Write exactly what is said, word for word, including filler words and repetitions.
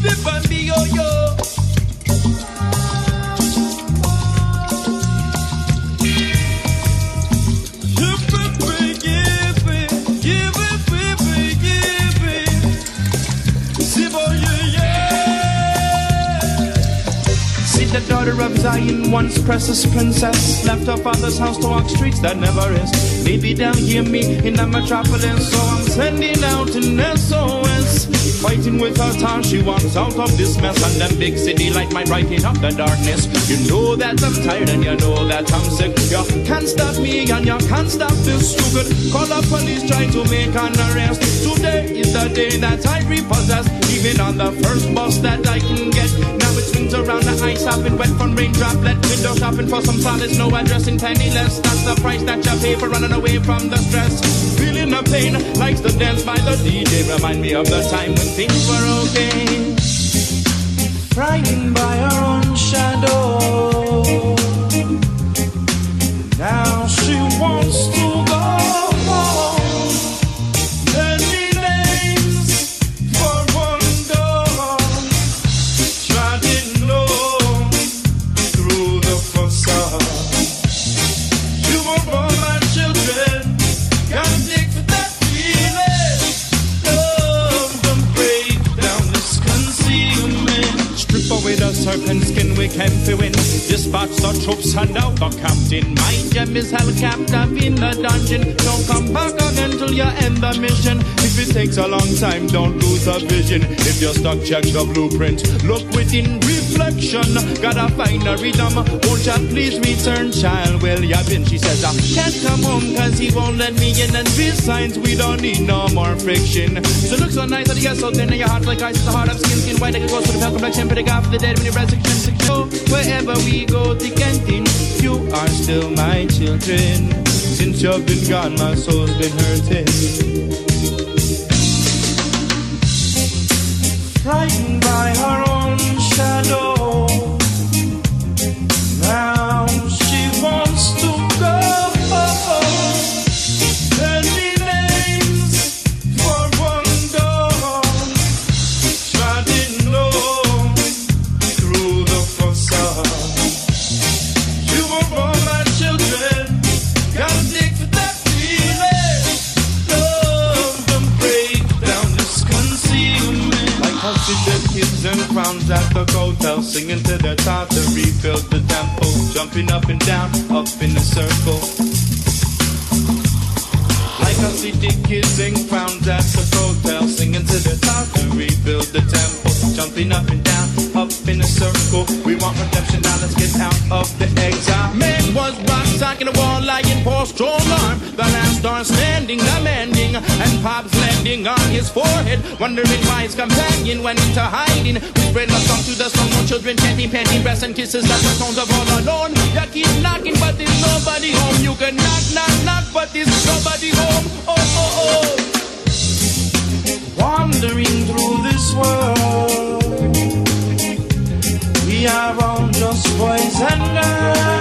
Flip and be yo yo. The daughter of Zion, once precious princess, left her father's house to walk streets that never rest. Maybe they'll hear me in the metropolis, so I'm sending out an S O S. Fighting with her tongue, she walks out of this mess, and them big city light might brighten up the darkness. You know that I'm tired and you know that I'm sick. You can't stop me and you can't stop this stupid. Call up police, try to make an arrest. Today is the day that I repossess, even on the first bus that I can get. Now it swings around the ice, I've been wet from raindrop. Let window shopping for some solace, no addressing penniless. That's the price that you pay for running away from the stress. Feeling the pain, likes to dance by the D J. Remind me of the time when things were okay. Frightened by her own shadow, now she wants to go home. Many names for one door, trotting low through the facade. You were born my children, got sick for that feeling. Love them break down this concealment. Strip away the serpent skin, we came to win. Dispatch the troops and now the captain. My gem is held captive in the dungeon. Don't come back again till you end the mission. If it takes a long time, don't lose the vision. If you're stuck, check the blueprint. Look within reflection. Gotta find a rhythm. Won't you please return, child? Well, you been. She says, I can't come home cause he won't let me in. And besides, we don't need no more friction. So look so nice that you get so thin in your heart like ice. The heart of skin, skin white like a ghost with a pale complexion. Pretty God for the dead when you resurrection secure. Wherever we go, thick and thin, you are still my children. Since you've been gone, my soul's been hurting. Frightened by her own shadow, now she wants to go. Many names for one door, trotting low through the facade. You were born my children, gotta dig for that feeling. Love them break down this concealment. Like how she did kids and crowns at the hotel, singing to their top to rebuild the temple, jumping up and down, up in a circle. Like how she did kids and crowns at the hotel, singing to their top to rebuild the temple, jumping up and down, up in a circle. We want redemption, now let's get out of the exile. Man was rock, talking the wall, lying poor strong arm. The last star standing, demanding, and Pop's landing on his forehead, wondering why his companion went into hiding. We spread love song to the song, no children chanting, panting, breasts and kisses. That's the tones of all alone. You keep knocking, but there's nobody home. You can knock, knock, knock, but there's nobody home. Oh, oh, oh. Wandering through this world, we are all just boys and girls.